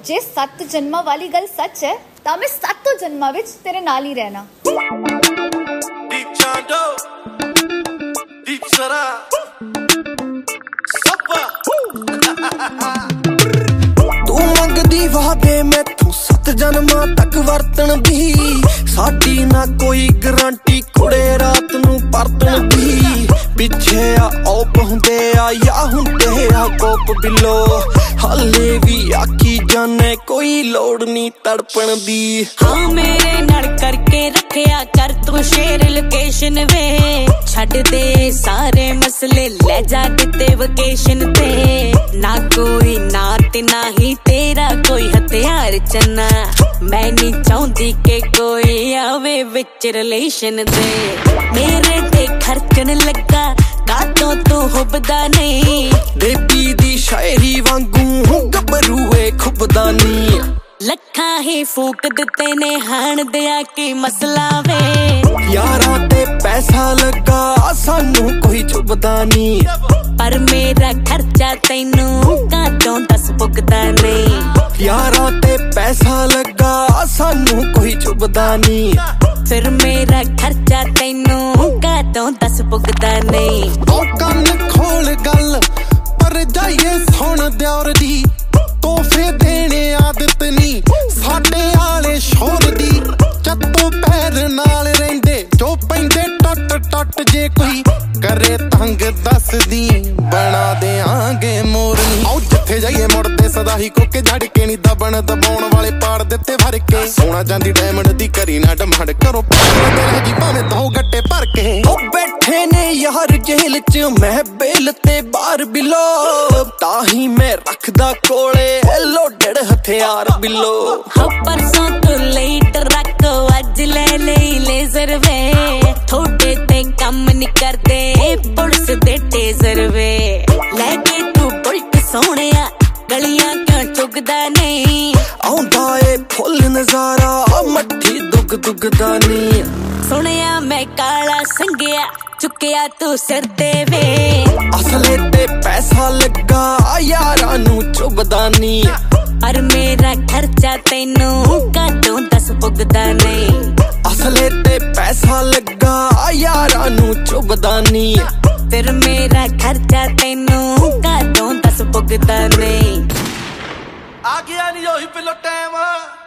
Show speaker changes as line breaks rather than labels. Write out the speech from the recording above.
जे 7 जन्मां वाली गल सच है तां मैं 7 जन्मां विच तेरे नाल ही रहना।
Deep Chando, Deep Sara, Sappa।
तू मंगदी वादे मैथों 7 जन्मां तक वरतन दी, साडी ना कोई गारंटी कुड़े रात नूं परतन दी। पिछे आ ओप हुंदे आ या हुंदे आ कोप बिलो, हाले भी आखी जाने कोई लोड़ नहीं तड़पण दी।
हाँ मेरे नाल करके रखिया कर तू शेयर लोकेशन वे, छड़ दे सारे मसले ले जा दिते वेकेशन ते। ना कोई नात ना ही तेरा कोई हथियार चन्ना, मैं नहीं चाहती के कोई आवे विच रिलेशन दे। मेरे ते खर्चन लगा कातों तू हुबदा नहीं,
बेबी दी शायरी वांगू गबरूए खुबदा नहीं।
लखा ही फूक दिते ने हाण दिया की मसला वे,
यारां ते पैसा लगा सानू कोई चुभदा नहीं,
पर मेरा खर्चा तैनू कातों दस पुगदा नहीं।
यारां ते पैसा लगा सानू कोई चुभदा नहीं,
फिर मेरा खर्चा तैनू कातों दस पुगदा नहीं।
ओ कन्न खोल गल पर जाइए सुन दियोर दी, तोहफे देने आदत नहीं साडे आले शोर दी। चत्तो पैर नाल रहिंदे जो पैंदे टट टट, जे कोई करे तंग दस दी बना देआंगे मोरनी। आओ जिथे जाइए मुड़दे सदा ही कोके जड़ के नी दबन दबाउण वाले पाड़ दिते भर के। सोना चांदी डायमंड दी करी ना डमहड़ करो तेरा जी भावें 2 गट्टे भर के। ओ बैठे ने यार जेल च मैं बेल ते बाहर बिलो, ताही मैं रखदा कोले लोडेड हथियार बिलो।
हो परसों तू लई ट्रक अज ले लई लेजर वे, थोड़े ते कम नहीं करदे पुलिस दे टेजर वे। लेके तू बुलट सोहणिया गलियां क्यों चुगदा नहीं,
आउंदा ए फुल नजारा मट्ठी दुग दुगदा नहीं।
सुनिया मैं काला संगिया चुकिया तू सिर ते वे,
असले ते पैसा लगा यारां नू चुभदा नहीं,
पर मेरा खर्चा तैनू कातों दस पुगदा नहीं।
असले ते पैसा लगा यारां नू चुभदा नहीं,
फिर मेरा खर्चा तैनू कातों दस पुगदा नहीं।
आ गया नहीं ओही पिलो टाइम।